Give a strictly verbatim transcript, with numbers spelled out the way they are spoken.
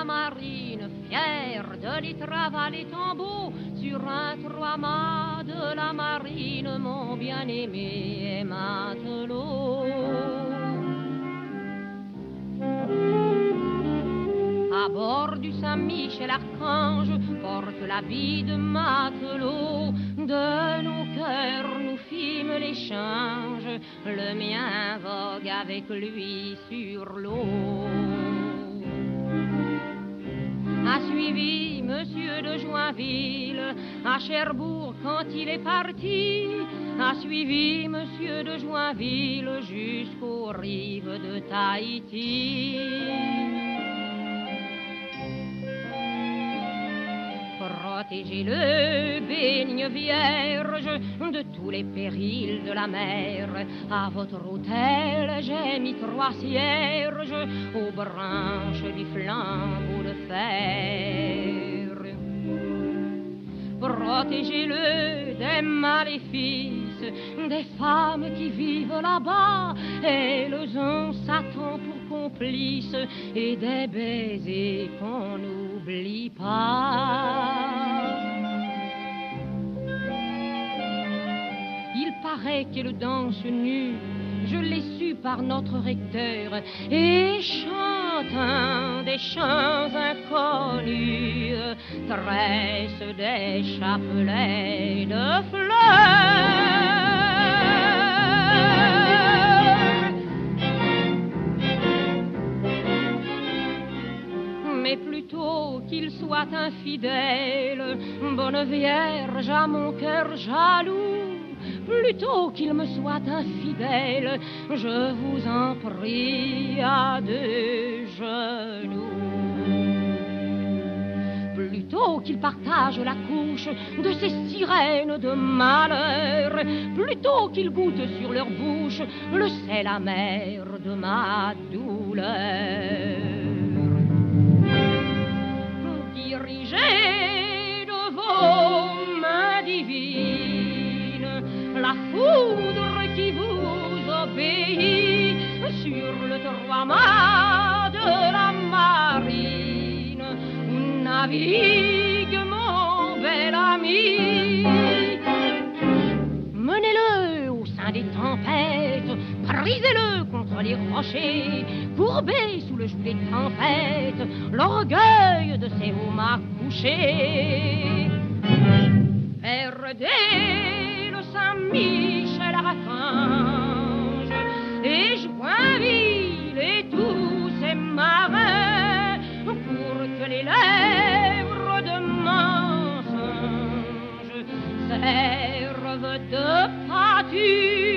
marine, fière de l'étrave les tambours, sur un trois-mâts de la marine, mon bien-aimé est matelot. À bord du Saint-Michel-Archange, porte l'habit de matelot. De nos cœurs nous fîmes l'échange, le mien vogue avec lui sur l'eau. A suivi Monsieur de Joinville à Cherbourg quand il est parti. A suivi Monsieur de Joinville jusqu'aux rives de Tahiti. Protégez-le, bénigne Vierge, de tous les périls de la mer. À votre autel, j'ai mis trois cierges aux branches du flambeau de fer. Protégez-le des maléfices, des femmes qui vivent là-bas. Elles ont Satan pour complice et des baisers qu'on n'oublie pas. Il paraît qu'elle danse nue, je l'ai su par notre recteur, et chantant des chants inconnus, tresse des chapelets de fleurs. Mais plutôt qu'il soit infidèle, bonne Vierge à mon cœur jaloux, plutôt qu'il me soit infidèle, je vous en prie à deux genoux. Plutôt qu'il partage la couche de ces sirènes de malheur, plutôt qu'il goûte sur leur bouche le sel amer de ma douleur. Dirigez de vos mains divines la foudre qui vous obéit sur le trois-mâts de la marine. Navigue mon bel ami, menez-le au sein des tempêtes, brisez-le contre les rochers, courbez sous le joug des tempêtes l'orgueil de ces homards couchés. Perdez le Saint-Michel-Archange et Joinville et tous ces marins pour que les lèvres de mensonge servent de pâture